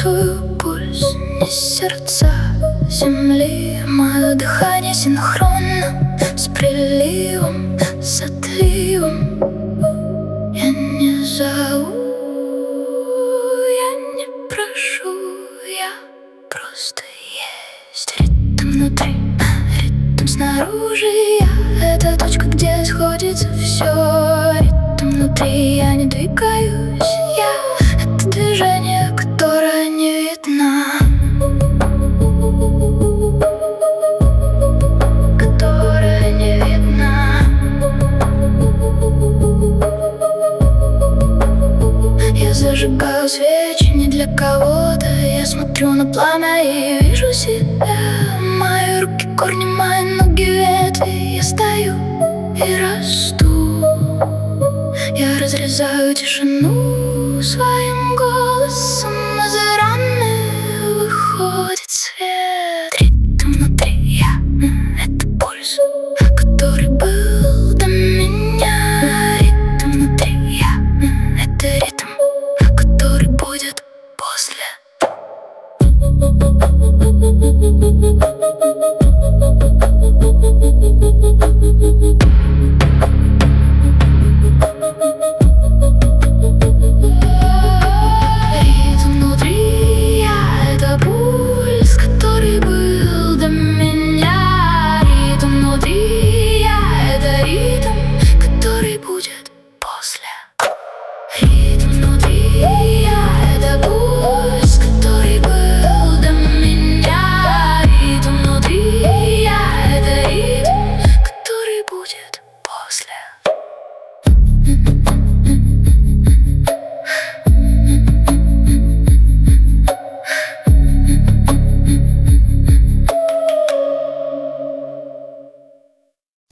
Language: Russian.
чувствую пульс, не сердца земли. Мое дыхание синхронно с приливом, с отливом. Я не зову, я не прошу, я просто есть. Ритм внутри, ритм снаружи. Я — это точка, где сходится все. Ритм внутри, я не двигаюсь. Я — это движение, которое не видно, которое не видно. Я зажигаю свечи не для кого-то. Я смотрю на пламя и вижу себя. Мои руки — корни, мои ноги — ветви. Я стою и расту. Я разрезаю тишину своим голосом.